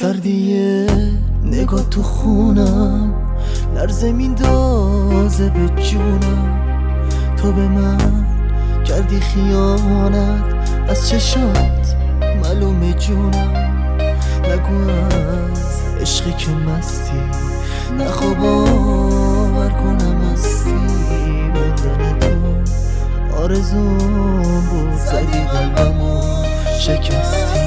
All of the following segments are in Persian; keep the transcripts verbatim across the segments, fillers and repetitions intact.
سردیه نگاه تو خونم لرزه میندازه به جونم. تو به من کردی خیانت از چشات معلومه جونم. نگو از عشقی که مستی نخوا باور کنم هستی. موندن تو آرزوم بود زدی قلبمو شکستی.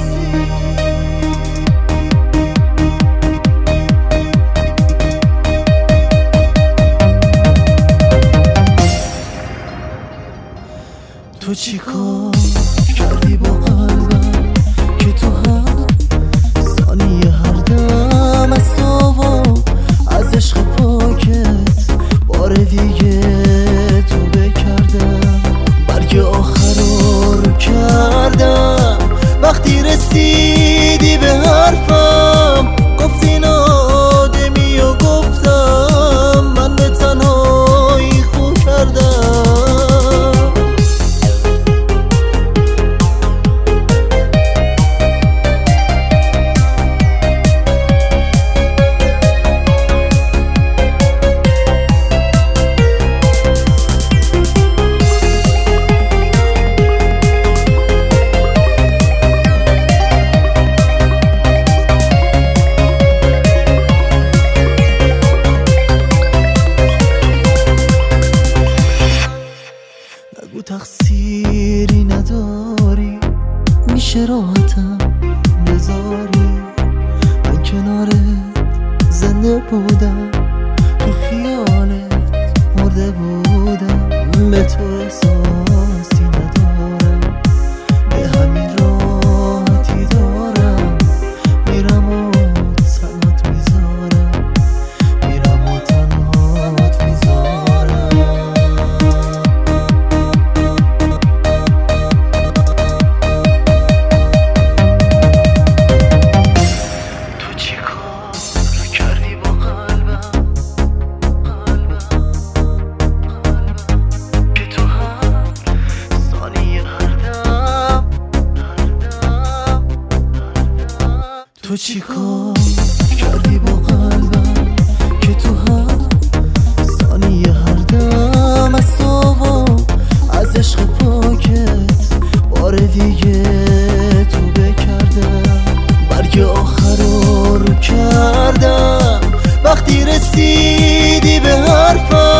تو چی کار کردی با قلبم که تو هر ثانیه هر دم از تو و از عشق پاکت بار دیگه تو بکردم. برگ آخر رو کردم وقتی رسیدی به حرفم. گفتی نادمی و گفتم من به تنهایی خو کردم. نگو تقصیری نداری میشه راحتم بذاری. من کنارت زنده بودم تو خیالت مرده بودم. به تو احساسی ندارم به همین راحتی دارم. میرم و تنهات میذارم میرم و تنهات میذارم. تو چی کار کردی با قلبم که تو هر ثانیه هر دم از تو و از عشق پاکت بار دیگه تو بکردم. برگ آخر رو کردم وقتی رسیدی به حرفم.